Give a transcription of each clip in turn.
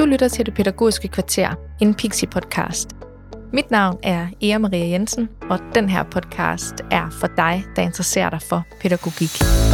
Du lytter til Det Pædagogiske Kvarter, en Pixie-podcast. Mit navn er Ea Maria Jensen, og den her podcast er for dig, der interesserer dig for pædagogik.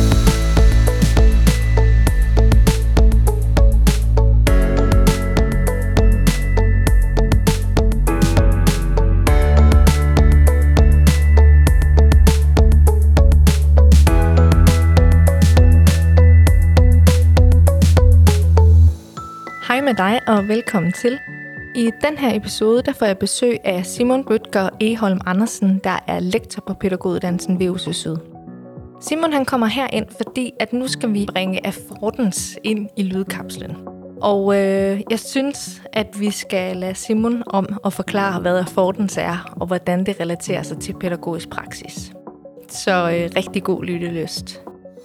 Hej med dig, og velkommen til. I den her episode der får jeg besøg af Simon Bødker Egholm Andersen, der er lektor på pædagoguddannelsen ved UC Syd. Simon han kommer her ind, fordi at nu skal vi bringe affordance ind i lydkapslen. Og jeg synes, at vi skal lade Simon om at forklare, hvad affordance er, og hvordan det relaterer sig til pædagogisk praksis. Så rigtig god lyttelyst.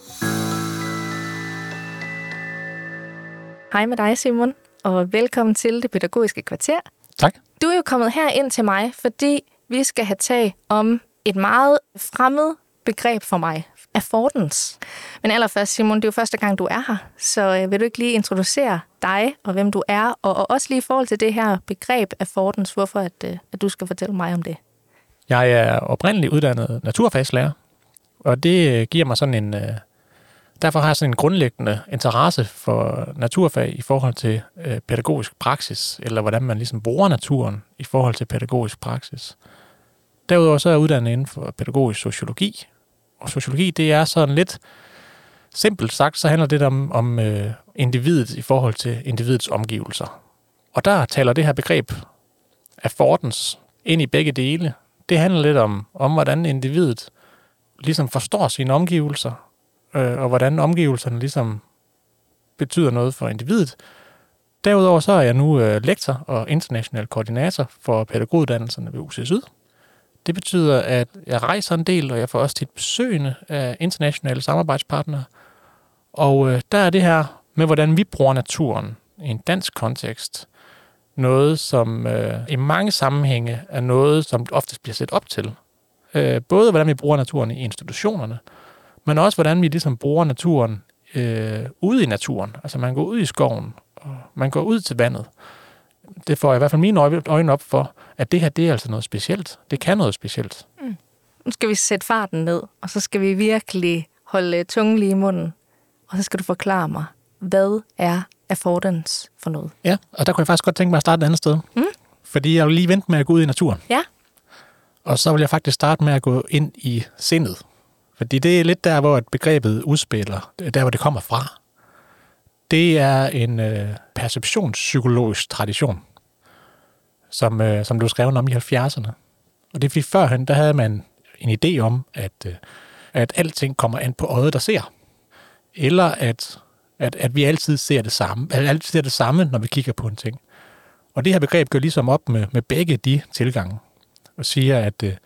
Hej med dig, Simon, og velkommen til Det Pædagogiske Kvarter. Tak. Du er jo kommet her ind til mig, fordi vi skal have tag om et meget fremmed begreb for mig. Affordance. Men allerførst, Simon, det er jo første gang, du er her, så vil du ikke lige introducere dig og hvem du er, og også lige i forhold til det her begreb affordance, hvorfor at du skal fortælle mig om det? Jeg er oprindeligt uddannet naturfagslærer, og det giver mig sådan en... Derfor har jeg sådan en grundlæggende interesse for naturfag i forhold til pædagogisk praksis, eller hvordan man ligesom bruger naturen i forhold til pædagogisk praksis. Derudover så er jeg uddannet inden for pædagogisk sociologi, og sociologi det er sådan lidt simpelt sagt, så handler det om individet i forhold til individets omgivelser. Og der taler det her begreb affordance ind i begge dele. Det handler lidt om hvordan individet ligesom forstår sine omgivelser, og hvordan omgivelserne ligesom betyder noget for individet. Derudover så er jeg nu lektor og international koordinator for pædagoguddannelserne ved UC Syd. Det betyder, at jeg rejser en del, og jeg får også tit besøgende af internationale samarbejdspartnere. Og der er det her med, hvordan vi bruger naturen i en dansk kontekst, noget som i mange sammenhænge er noget, som oftest bliver set op til. Både hvordan vi bruger naturen i institutionerne, men også hvordan vi ligesom bruger naturen ude i naturen. Altså man går ud i skoven, og man går ud til vandet. Det får i hvert fald mine øjne op for, at det her, det er altså noget specielt. Det kan noget specielt. Nu skal vi sætte farten ned, og så skal vi virkelig holde tungen lige i munden. Og så skal du forklare mig, hvad er affordance for noget? Ja, og der kunne jeg faktisk godt tænke mig at starte et andet sted. Fordi jeg vil lige vente med at gå ud i naturen. Ja. Og så vil jeg faktisk starte med at gå ind i sindet. Fordi det er lidt der, hvor begrebet udspiller, der hvor det kommer fra. Det er en perceptionspsykologisk tradition, som blev skrevet om i 70'erne. Og det er fordi førhen, der havde man en idé om, at alting kommer an på øjet, der ser. Eller at vi altid ser det samme, når vi kigger på en ting. Og det her begreb går ligesom op med begge de tilgange, og siger,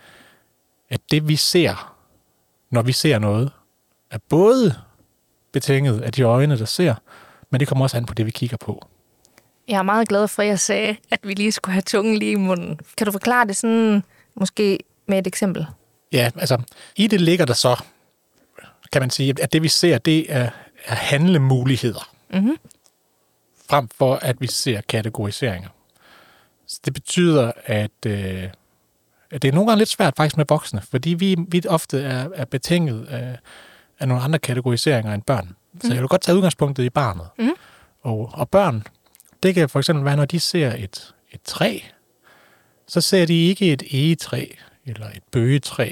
at det vi ser, når vi ser noget, er både betinget af de øjne, der ser, men det kommer også an på det, vi kigger på. Jeg er meget glad for, at jeg sagde, at vi lige skulle have tungen lige i munden. Kan du forklare det sådan, måske med et eksempel? Ja, altså, i det ligger der så, kan man sige, at det vi ser, det er handlemuligheder. Mm-hmm. Frem for, at vi ser kategoriseringer. Så det betyder, at det er nogle gange lidt svært faktisk med voksne, fordi vi ofte er betinget af nogle andre kategoriseringer end børn. Så jeg vil godt tage udgangspunktet i barnet. Mm. Og børn, det kan for eksempel være, når de ser et træ, så ser de ikke et egetræ, eller et bøgetræ,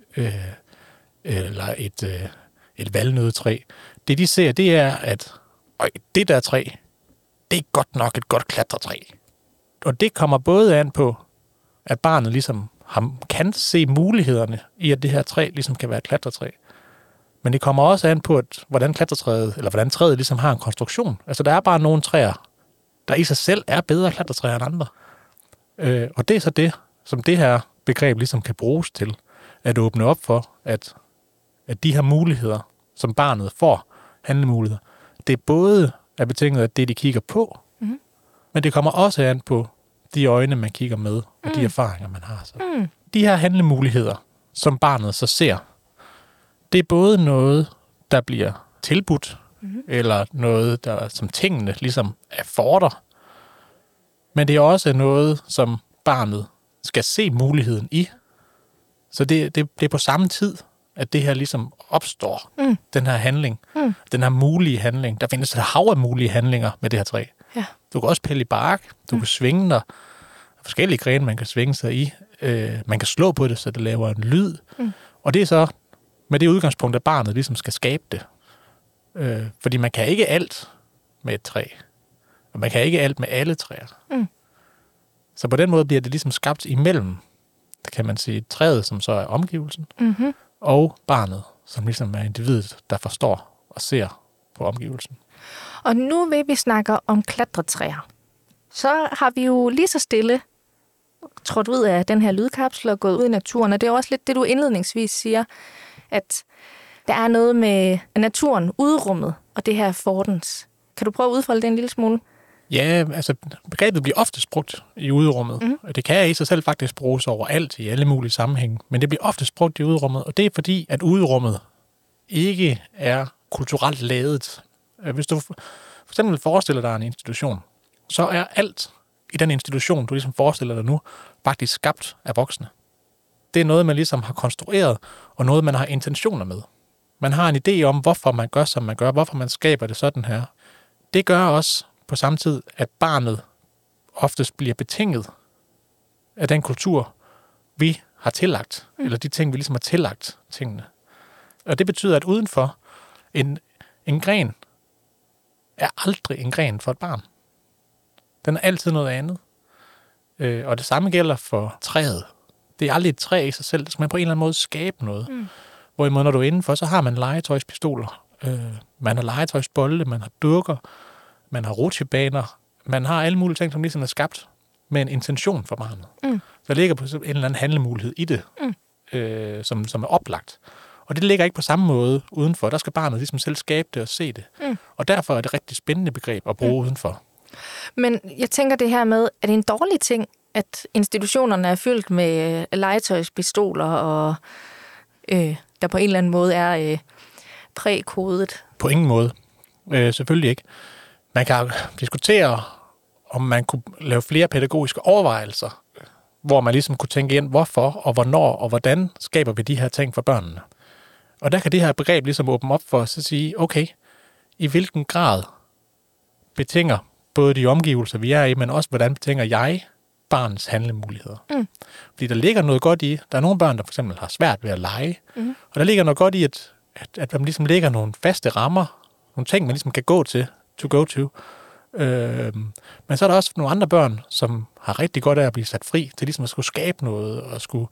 eller et valnødetræ. Det de ser, det er, at det der træ, det er godt nok et godt klatretræ. Og det kommer både an på, at barnet ligesom kan se mulighederne i, at det her træ ligesom kan være et klatretræ. Men det kommer også an på, hvordan træet ligesom har en konstruktion. Altså, der er bare nogle træer, der i sig selv er bedre klatretræer end andre. Og det er så det, som det her begreb ligesom kan bruges til, at åbne op for, at de her muligheder, som barnet får, handlemuligheder, det er både er betinget af det, de kigger på, men det kommer også an på de øjne, man kigger med, og de erfaringer, man har. Så. De her handlemuligheder, som barnet så ser, det er både noget, der bliver tilbudt, eller noget, der som tingene ligesom affordrer, Men det er også noget, som barnet skal se muligheden i. Så det er på samme tid, at det her ligesom opstår, den her handling, den her mulige handling. Der findes et hav af mulige handlinger med det her træ. Ja. Du kan også pille i bark, du kan svinge dig, forskellige grene, man kan svinge sig i. Man kan slå på det, så det laver en lyd. Og det er så med det udgangspunkt, at barnet ligesom skal skabe det. Fordi man kan ikke alt med et træ. Og man kan ikke alt med alle træer. Så på den måde bliver det ligesom skabt imellem, kan man sige, træet, som så er omgivelsen, og barnet, som ligesom er individet, der forstår og ser på omgivelsen. Og nu vil vi snakke om klatretræer. Så har vi jo lige så stille trådt ud af den her lydkapsel og gået ud i naturen, og det er også lidt det, du indledningsvis siger, at der er noget med naturen, udrummet, og det her affordance. Kan du prøve at udfolde det en lille smule? Ja, altså begrebet bliver ofte brugt i udrummet, og det kan i sig selv faktisk bruges overalt i alle mulige sammenhænge, men det bliver ofte brugt i udrummet, og det er fordi, at udrummet ikke er kulturelt ladet. Hvis du for eksempel forestiller dig en institution, så er alt i den institution, du ligesom forestiller dig nu, faktisk skabt af voksne. Det er noget, man ligesom har konstrueret, og noget, man har intentioner med. Man har en idé om, hvorfor man gør, som man gør, hvorfor man skaber det sådan her. Det gør også på samme tid, at barnet oftest bliver betinget af den kultur, vi har tillagt, eller de ting, vi ligesom har tillagt tingene. Og det betyder, at udenfor en gren er aldrig en gren for et barn. Den er altid noget andet. Og det samme gælder for træet. Det er aldrig et træ i sig selv. Det skal man på en eller anden måde skabe noget. Hvorimod, når du er indenfor, så har man legetøjspistoler. Man har legetøjsbolde, man har dukker, man har rutsjebaner. Man har alle mulige ting, som ligesom er skabt med en intention for barnet. Der ligger på en eller anden handlemulighed i det, som er oplagt. Og det ligger ikke på samme måde udenfor. Der skal barnet ligesom selv skabe det og se det. Og derfor er det et rigtig spændende begreb at bruge udenfor. Men jeg tænker det her med, er det en dårlig ting, at institutionerne er fyldt med legetøjspistoler, og der på en eller anden måde er prækodet? På ingen måde. Selvfølgelig ikke. Man kan diskutere, om man kunne lave flere pædagogiske overvejelser, hvor man ligesom kunne tænke ind, hvorfor og hvornår og hvordan skaber vi de her ting for børnene. Og der kan det her begreb ligesom åbne op for os at sige, okay, i hvilken grad betinger både de omgivelser, vi er i, men også hvordan betinger jeg barnets handlemuligheder. Fordi der ligger noget godt i, der er nogle børn, der for eksempel har svært ved at lege, og der ligger noget godt i, at man ligesom lægger nogle faste rammer, nogle ting, man ligesom kan gå til, to go to. Men så er der også nogle andre børn, som har rigtig godt af at blive sat fri til ligesom at skulle skabe noget, og skulle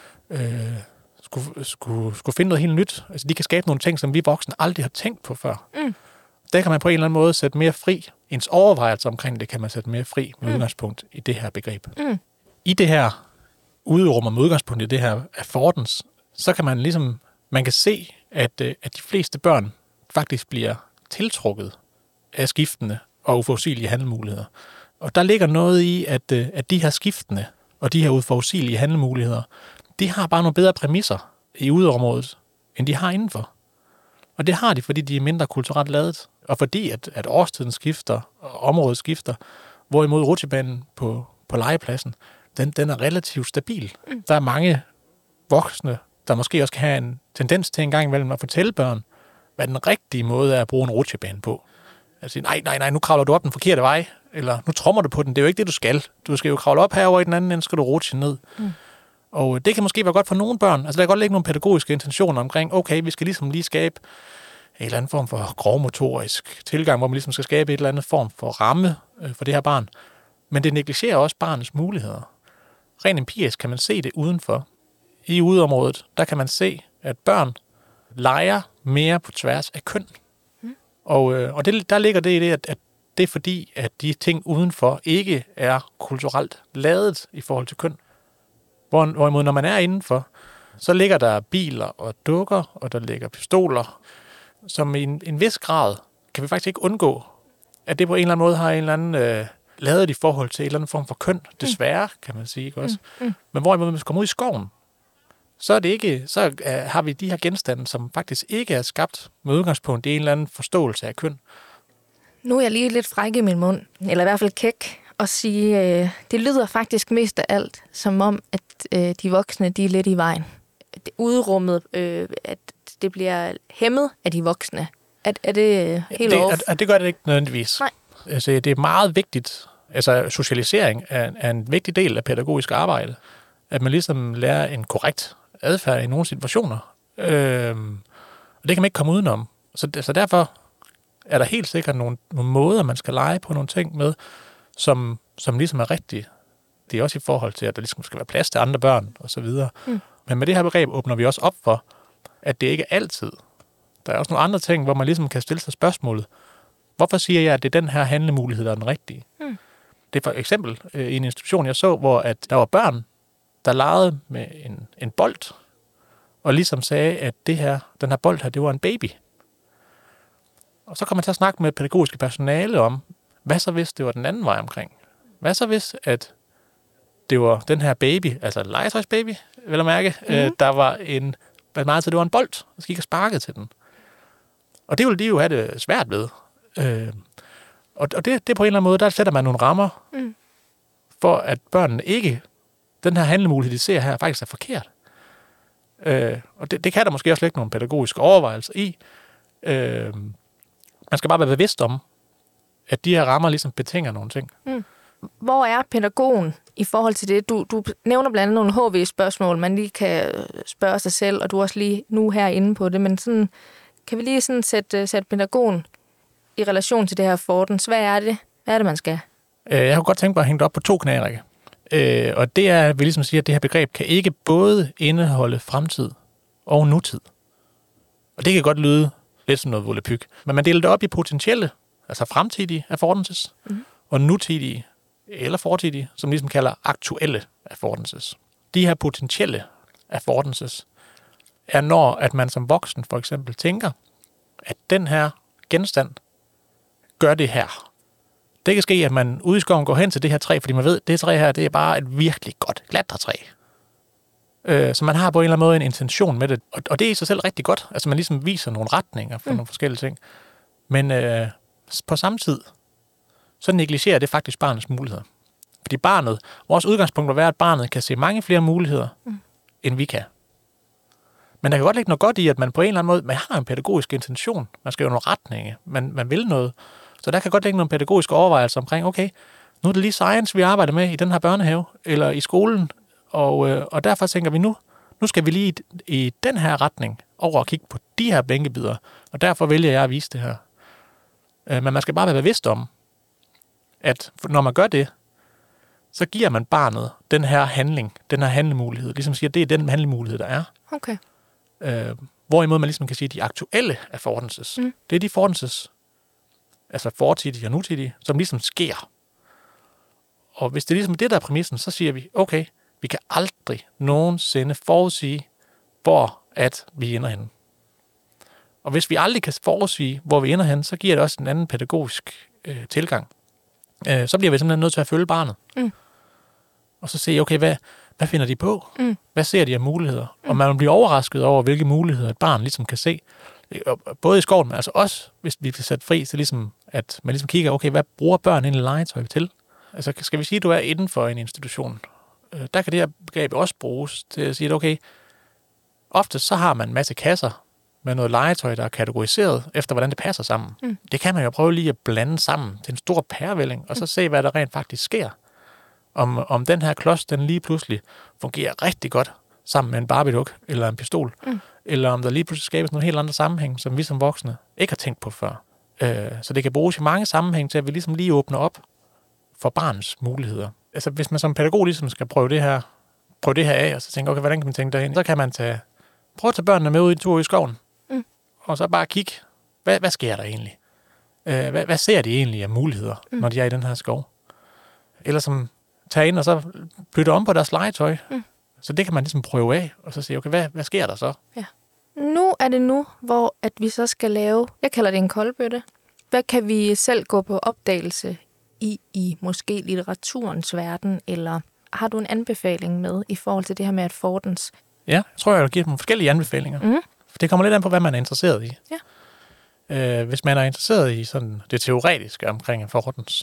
finde noget helt nyt. Altså de kan skabe nogle ting, som vi voksne aldrig har tænkt på før. Der kan man på en eller anden måde sætte mere fri. Ens overvejelser omkring det kan man sætte mere fri med udgangspunkt i det her begreb. I det her udrummer med udgangspunkt i det her affordance, så kan man ligesom, man kan se, at de fleste børn faktisk bliver tiltrukket af skiftende og uforudsigelige handlemuligheder. Og der ligger noget i, at de her skiftende og de her uforudsigelige handlemuligheder, de har bare nogle bedre præmisser i udområdet, end de har indenfor. Og det har de, fordi de er mindre kulturelt ladet, og fordi at årstiden skifter, og området skifter, hvorimod rutsjebanen på legepladsen, den er relativt stabil. Der er mange voksne, der måske også kan have en tendens til en gang imellem at fortælle børn, hvad den rigtige måde er at bruge en rutsjebane på. Altså, nej, nu kravler du op den forkerte vej, eller nu trommer du på den, det er jo ikke det, du skal. Du skal jo kravle op herover i den anden ende, skal du rutsje ned. Og det kan måske være godt for nogle børn. Altså, der kan godt ligge nogle pædagogiske intentioner omkring, okay, vi skal ligesom lige skabe en eller anden form for grovmotorisk tilgang, hvor man ligesom skal skabe et eller andet form for ramme for det her barn. Men det negligerer også barnets muligheder. Rent empirisk kan man se det udenfor. I udområdet, der kan man se, at børn leger mere på tværs af køn. Og der ligger det i det, at det er fordi, at de ting udenfor ikke er kulturelt ladet i forhold til køn. Hvorimod, når man er indenfor, så ligger der biler og dukker, og der ligger pistoler, som i en vis grad kan vi faktisk ikke undgå, at det på en eller anden måde har en eller anden ladet i forhold til en eller anden form for køn. Desværre, kan man sige, ikke også? Men hvorimod, hvis vi kommer ud i skoven, så er det ikke, har vi de her genstande, som faktisk ikke er skabt med udgangspunkt i en eller anden forståelse af køn. Nu er jeg lige lidt fræk i min mund, eller i hvert fald kæk, at sige, det lyder faktisk mest af alt, som om, at de voksne, de er lidt i vejen. Udrummet, at det bliver hæmmet af de voksne. Er det helt off? Det gør det ikke nødvendigvis. Nej. Altså, det er meget vigtigt. Altså, socialisering er en vigtig del af pædagogisk arbejde. At man ligesom lærer en korrekt adfærd i nogle situationer. Og det kan man ikke komme udenom. Så derfor er der helt sikkert nogle måder, man skal lege på nogle ting med, som ligesom er rigtige. Det er også i forhold til, at der ligesom skal være plads til andre børn og så videre. Men med det her begreb åbner vi også op for, at det ikke er altid. Der er også nogle andre ting, hvor man ligesom kan stille sig spørgsmålet, hvorfor siger jeg, at det er den her handlemulighed, der er den rigtige? Det er for eksempel i en institution, jeg så, hvor at der var børn, der legede med en bold, og ligesom sagde, at den her bold her, det var en baby. Og så kom man til at snakke med pædagogiske personale om, hvad så hvis det var den anden vej omkring? Hvad så hvis, at det var den her baby, altså en legetøjsbaby, vil jeg mærke, der var det var en bold, og så gik og sparkede til den. Og det ville de jo have det svært ved. Og det på en eller anden måde, der sætter man nogle rammer, for at børnene ikke, den her handlemulighed, de ser her, faktisk er forkert. Og det kan der måske også lægge nogle pædagogiske overvejelser i. Man skal bare være bevidst om, at de her rammer ligesom betinger nogle ting. Hvor er pædagogen i forhold til det? Du nævner blandt andet nogle HV-spørgsmål, man lige kan spørge sig selv, og du er også lige nu her inde på det, men sådan, kan vi lige sådan sætte pædagogen i relation til det her Fordens? Hvad er det, man skal? Jeg kunne godt tænke mig at hænge det op på 2 knærikke. Og det er, at vi ligesom siger, at det her begreb kan ikke både indeholde fremtid og nutid. Og det kan godt lyde lidt som noget volapyk. Men man deler det op i potentielle, altså fremtidige affordances, og nutidige eller fortidige, som ligesom kalder aktuelle affordances. De her potentielle affordances er når, at man som voksen for eksempel tænker, at den her genstand gør det her. Det kan ske, at man ude i skoven går hen til det her træ, fordi man ved, at det træ her, det er bare et virkelig godt klatretræ. Så man har på en eller anden måde en intention med det. Og det er i sig selv rigtig godt. Altså man ligesom viser nogle retninger for nogle forskellige ting. Men på samme tid, så negligerer det faktisk barnets muligheder. Fordi vores udgangspunkt vil være, at barnet kan se mange flere muligheder, end vi kan. Men der kan godt ligge noget godt i, at man på en eller anden måde, man har en pædagogisk intention. Man skal jo nogle retninger. Man vil noget. Så der kan godt ligge nogle pædagogiske overvejelser omkring, okay, nu er det lige science, vi arbejder med i den her børnehave, eller i skolen, og derfor tænker vi nu skal vi lige i den her retning over og kigge på de her bænkebider, og derfor vælger jeg at vise det her. Men man skal bare være bevidst om, at når man gør det, så giver man barnet den her handling, den her handlemulighed. Ligesom siger, det er den handlemulighed, der er. Okay. Hvorimod man ligesom kan sige, at de aktuelle affordances, det er de affordances, altså fortidige og nutidige, som ligesom sker. Og hvis det er ligesom det, der er præmissen, så siger vi, okay, vi kan aldrig nogensinde forudsige, hvor at vi ender henne. Og hvis vi aldrig kan forudsige, hvor vi ender henne, så giver det også en anden pædagogisk tilgang. Så bliver vi simpelthen nødt til at følge barnet. Og så se, okay, hvad finder de på? Hvad ser de af muligheder? Og man bliver overrasket over, hvilke muligheder et barn ligesom kan se. Både i skoven, men altså også, hvis vi bliver sat fri, så ligesom, at man ligesom kigger, okay, hvad bruger børn egentlig legetøj til? Altså, skal vi sige, at du er inden for en institution? Der kan det her begreb også bruges til at sige, at okay, ofte så har man en masse kasser med noget legetøj, der er kategoriseret efter, hvordan det passer sammen. Det kan man jo prøve lige at blande sammen til en stor pærevælling, og så se, hvad der rent faktisk sker. Om den her klods, den lige pludselig fungerer rigtig godt sammen med en Barbie-duk eller en pistol, eller om der lige pludselig skabes nogle helt andre sammenhæng, som vi som voksne ikke har tænkt på før. Så det kan bruges i mange sammenhæng til, at vi ligesom lige åbner op for barnets muligheder. Altså hvis man som pædagog ligesom skal prøve det her af, og så tænker, okay, hvordan kan man tænke derhen? Så kan man prøve at tage børnene med ud i en tur i skoven, og så bare kigge, hvad sker der egentlig? Hvad ser de egentlig af muligheder, når de er i den her skov? Eller som tage ind og så bytte om på deres legetøj. Så det kan man ligesom prøve af, og så sige, okay, hvad sker der så? Ja. Nu er det hvor at vi så skal lave, jeg kalder det en koldbøtte. Hvad kan vi selv gå på opdagelse i måske litteraturens verden, eller har du en anbefaling med i forhold til det her med at Fordens? Ja, jeg tror, jeg vil give nogle forskellige anbefalinger. For det kommer lidt an på, hvad man er interesseret i. Ja. Hvis man er interesseret i sådan det teoretiske omkring Fordens,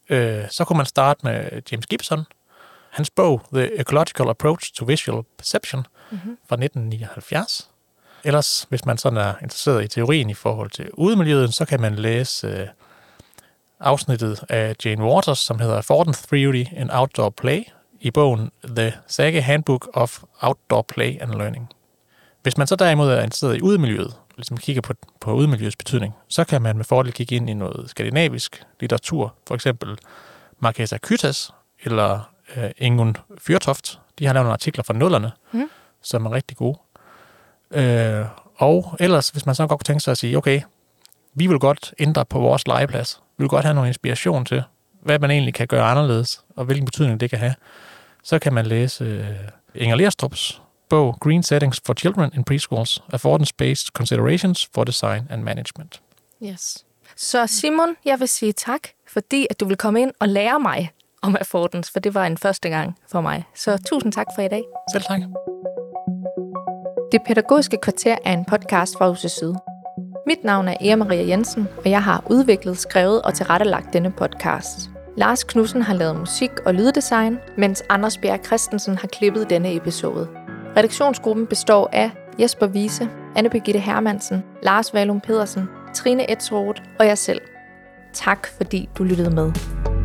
Så kunne man starte med James Gibson. Hans bog, The Ecological Approach to Visual Perception, fra 1979. Ellers, hvis man sådan er interesseret i teorien i forhold til udemiljøet, så kan man læse afsnittet af Jane Waters, som hedder Affordance Theory in Outdoor Play, i bogen The Sage Handbook of Outdoor Play and Learning. Hvis man så derimod er interesseret i udemiljøet, ligesom kigger på udemiljøets betydning, så kan man med fordel kigge ind i noget skandinavisk litteratur, for eksempel Markésa Kytas eller Ingun Fyrtoft. De har lavet nogle artikler fra nullerne, som er rigtig gode. Og ellers, hvis man så godt kunne tænke sig at sige, okay, vi vil godt ændre på vores legeplads. Vi vil godt have noget inspiration til, hvad man egentlig kan gøre anderledes, og hvilken betydning det kan have. Så kan man læse Inger Lerstrups bog Green Settings for Children in Preschools, Affordance-Based Considerations for Design and Management. Yes. Så Simon, jeg vil sige tak, fordi at du vil komme ind og lære mig om affordance, for det var en første gang for mig. Så tusind tak for i dag. Selv tak. Det Pædagogiske Kvarter er en podcast fra Aarhus Syd. Mit navn er Ea Maria Jensen, og jeg har udviklet, skrevet og tilrettelagt denne podcast. Lars Knudsen har lavet musik og lyddesign, mens Anders Bjerg Christensen har klippet denne episode. Redaktionsgruppen består af Jesper Wiese, Anne Birgitte Hermansen, Lars Valum Pedersen, Trine Edsroth og jeg selv. Tak fordi du lyttede med.